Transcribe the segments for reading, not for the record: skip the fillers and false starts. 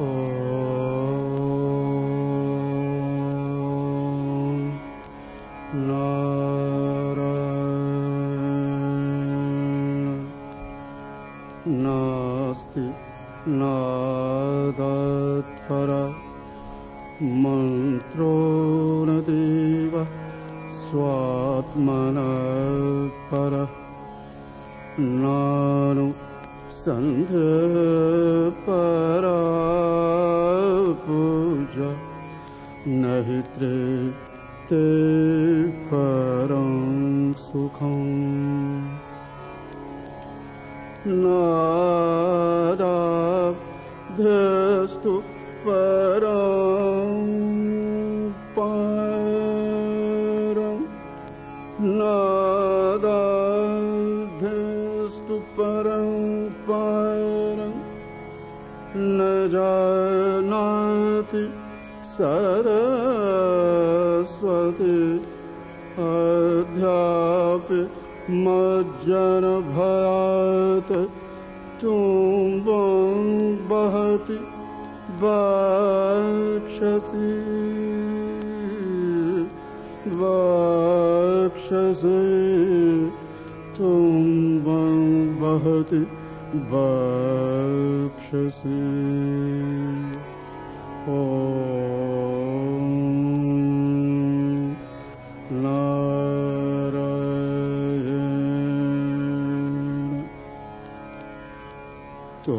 नास्ति नादत्परा मन्त्रो न देव स्वात्मनः परः नानु सन्ध्यपरा पूजा न हि ते परं सुखम् नादाभ्यस्तु परं परं नादाभ्यस्तु परं परं न जानाति सरस्वती अध्यापि मज्जनभयात् तुम्बं वहति वक्षसि तुम्बं वहति वक्षसि तो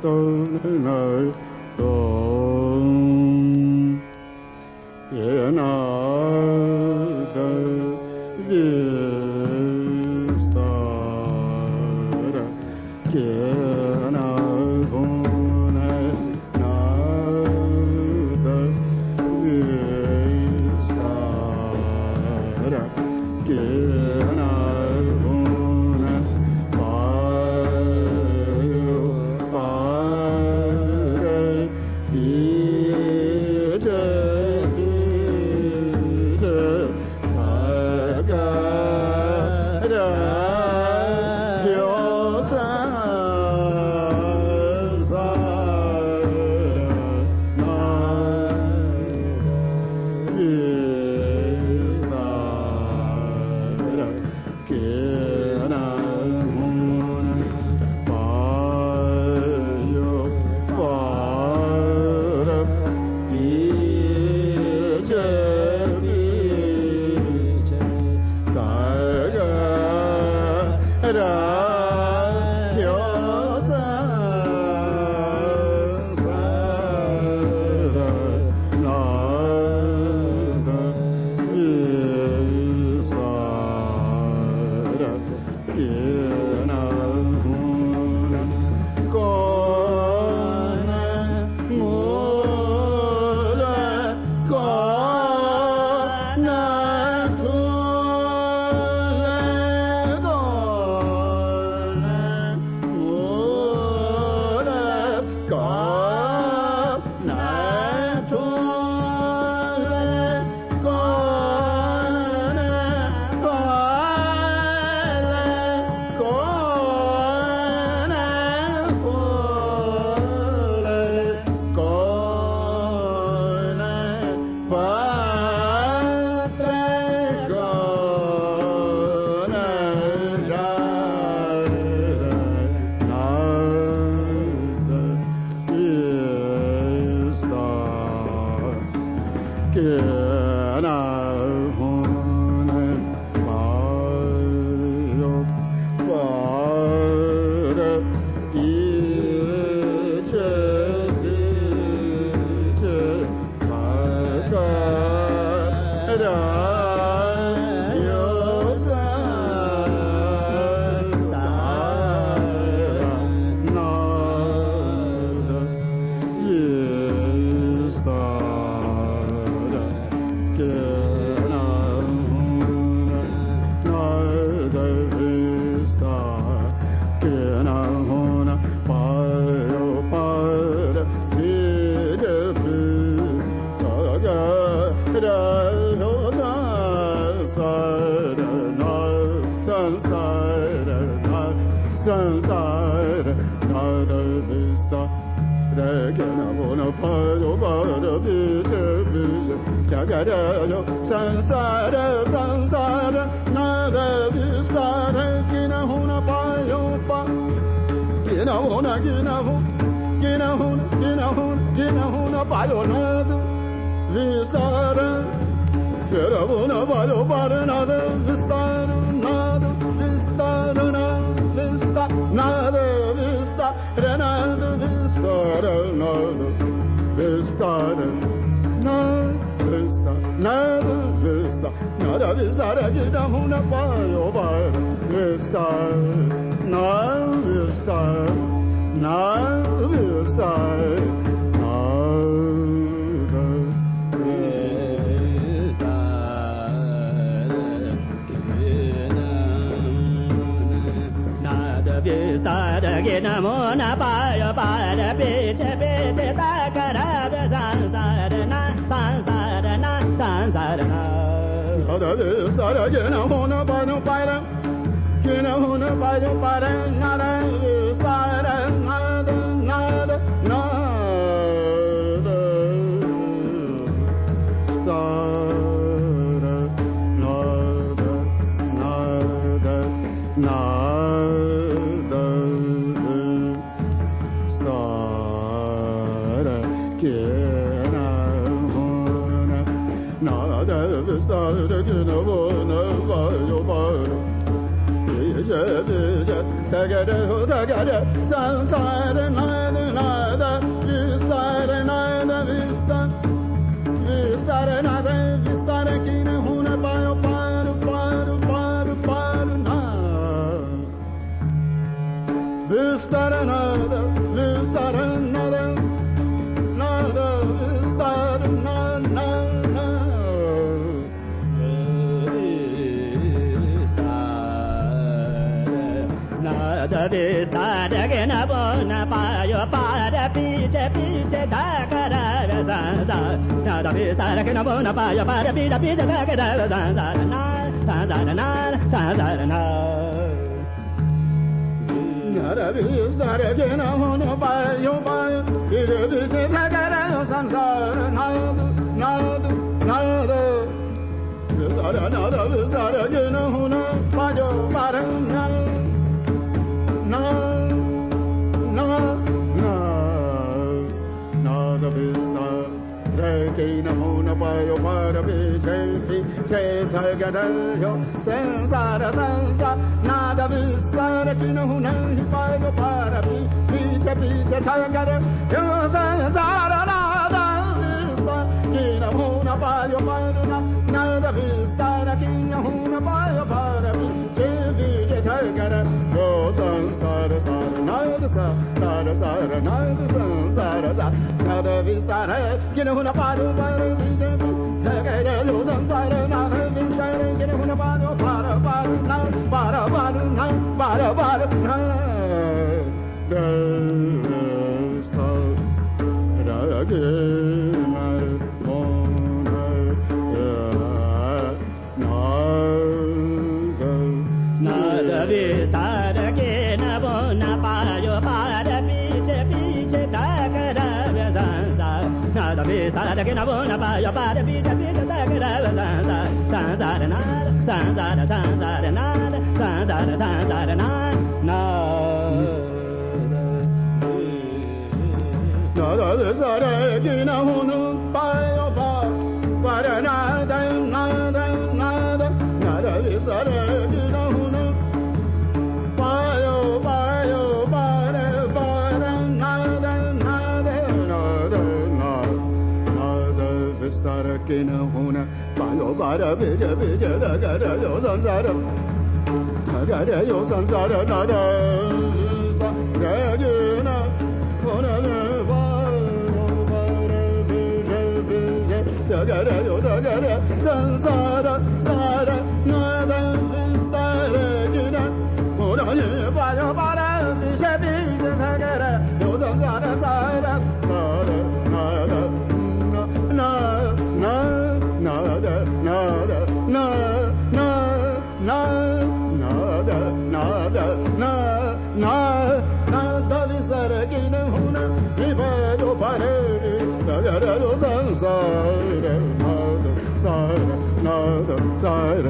Sansara vista de que na bona paio para piche piche da cara zanza nada vista de que na bona paio para piche piche da cara zanza na zanza na zanza na nada vista de que na bona paio para piche piche da cara zanza nada nada nada nada vista de que na bona paio para nada vista requina hona paio para piche piche tagarayo sansara sansa nada vista requina hona paio para piche piche tagarayo sansara nada vista requina hona paio para nada vista requina hona paio para piche piche tagarayo sansara sara nada sara sara nada sansara sara nada vista requina hona paio para piche piche tagarayo sansara nada vista requina hona paio para nada vista que na bona paio para piche piche tagara zanza nada vista que na bona paio para piche piche tagara zanza zanza nada zanza zanza nada zanza zanza nada nada vista que na bona paio para nada nada nada nada vista que na bona paio paio para nada nada nada nada vista que na bona paio para piche piche tagara yo sansara tagara yo sansara nada vista que na bona tagara yo tagara sansara sara nada vista que na bona paio para piche piche tagara yo sansara sara nada nada nada nada nada nada visare que não huna ribeiro parede tagara do sansara nada sara nada sara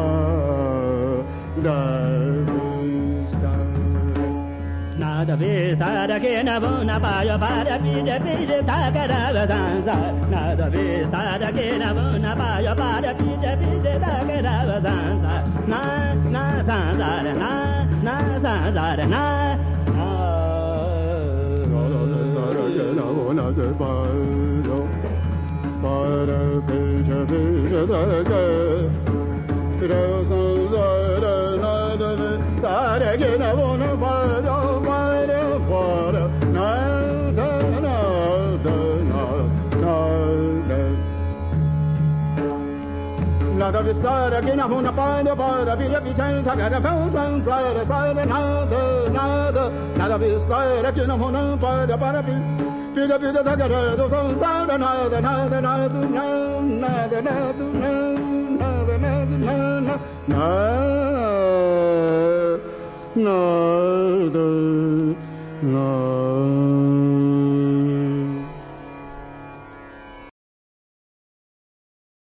nada vista que na bona paio para piche piche tagara zanza nada vista que na bona paio para piche piche tagara zanza na zanza na zanza na na bona de paio para piche piche tagara nada vista que na bona paio para nada nada nada vista que na bona paio para piche piche tagara sansara sara nada nada nada vista que na bona paio para piche piche tagara do sansara nada nada nada nada nada nada